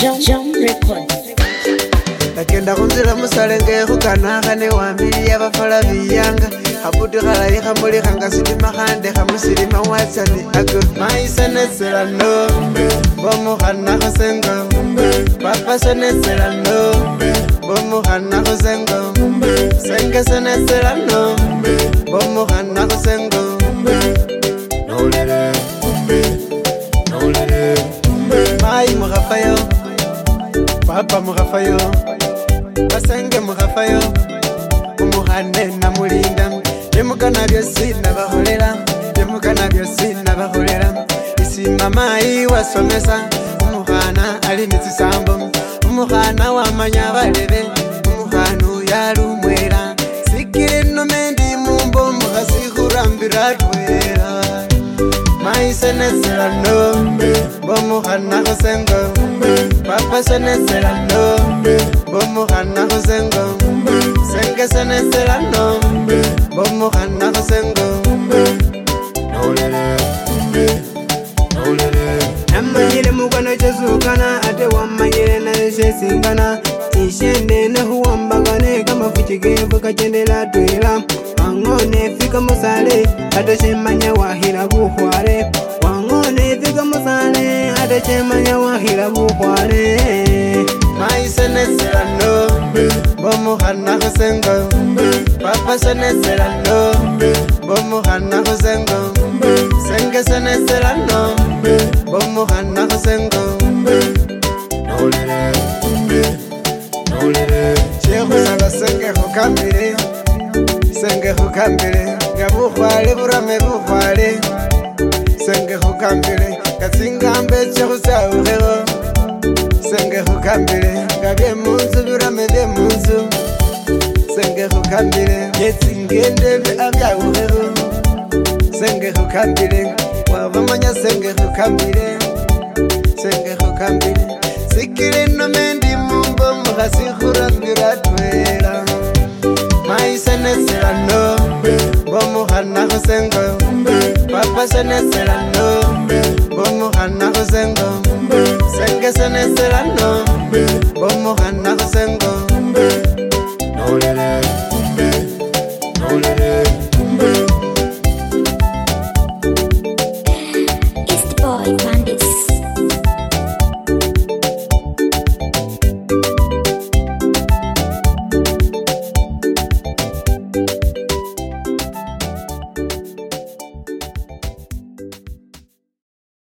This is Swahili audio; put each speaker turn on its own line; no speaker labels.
Jump Records.
Nakenda kunzira musalenge khukana khane wambiliya bafala biyanga haputi khalayi khamuli khangasiti makhande khamusilima watsani ako maiseneselano bomukhana khusengo papa seneselano bomukhana khusengo senge seneselano bomukhana khusengo nolere mai mukhafayo papa mukhafayo basenge mukhafayo umukhane namulinda nemukana byosi nabakholela nemukana byosi nabakholela isima mai wasomesa umukhana ali nitsisambo umukhana wamanya balebe umukhana uyalumwela sikile nomendi mumbo mukhasi khurambira twela mai seneselano bomukhana khusengo papa seneselano bomukhana khusengo senge seneselano bomukhana khusengo namanyile mukwano chesukana ate wamanyile nayo chesingana ishende nehuwambagane kamafuchi gevu kachendela twela wangone fika musale ate chemanya wahila bukhwale wangone fika musale ate chemanya wahila bukhwale mai seneselano bomukhana khusengo papa seneselano bomukhana khusengo senge seneselano bomukhana khusengo shekhusala senge khukambile senge khukambile nga bukhwale burame bukhwale senge khukambile katsingambe chekhusawukhewo senge khukambile nga byemunzu birame byemunzu senge khukambile yetsingende abyawukhewo senge khukambile wabamanya senge khukambile senge khukambile sikile nomendi mumbo mukhasi khurambira twela mai seneselano bomukhana khusengo papa seneselano bomukhana khusengo senge